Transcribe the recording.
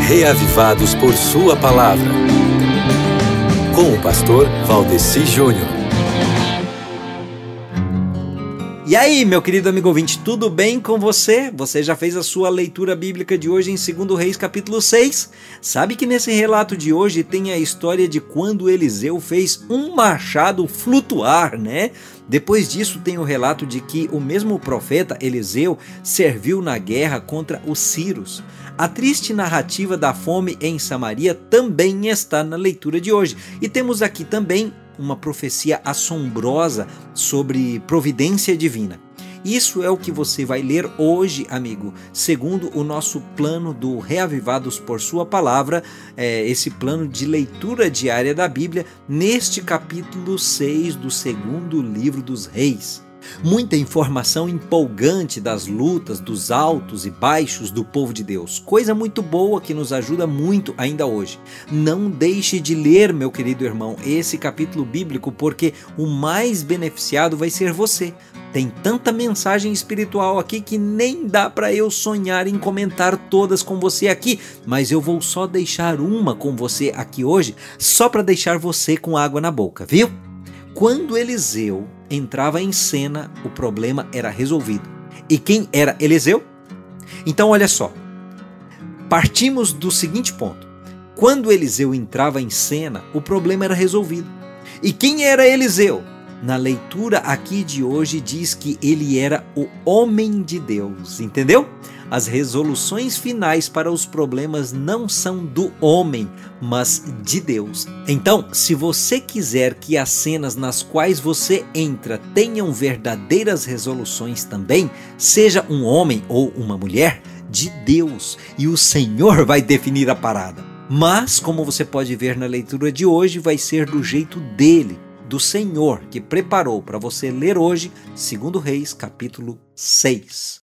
Reavivados por Sua Palavra, com o pastor Valdeci Júnior. E aí, meu querido amigo ouvinte, tudo bem com você? Você já fez a sua leitura bíblica de hoje em 2 Reis capítulo 6? Sabe que nesse relato de hoje tem a história de quando Eliseu fez um machado flutuar, né? Depois disso tem o relato de que o mesmo profeta Eliseu serviu na guerra contra os sírios. A triste narrativa da fome em Samaria também está na leitura de hoje. E temos aqui também uma profecia assombrosa sobre providência divina. Isso é o que você vai ler hoje, amigo, segundo o nosso plano do Reavivados por Sua Palavra, esse plano de leitura diária da Bíblia, neste capítulo 6 do segundo livro dos Reis. Muita informação empolgante das lutas, dos altos e baixos do povo de Deus. Coisa muito boa que nos ajuda muito ainda hoje. Não deixe de ler, meu querido irmão, esse capítulo bíblico, porque o mais beneficiado vai ser você. Tem tanta mensagem espiritual aqui que nem dá para eu sonhar em comentar todas com você aqui, mas eu vou só deixar uma com você aqui hoje, só para deixar você com água na boca, viu? Quando Eliseu entrava em cena, o problema era resolvido. E quem era Eliseu? Então olha só, partimos do seguinte ponto. Quando Eliseu entrava em cena, o problema era resolvido. E quem era Eliseu? Na leitura aqui de hoje diz que ele era o homem de Deus, entendeu? As resoluções finais para os problemas não são do homem, mas de Deus. Então, se você quiser que as cenas nas quais você entra tenham verdadeiras resoluções também, seja um homem ou uma mulher, de Deus, e o Senhor vai definir a parada. Mas, como você pode ver na leitura de hoje, vai ser do jeito dele, do Senhor, que preparou para você ler hoje, 2 Reis, capítulo 6.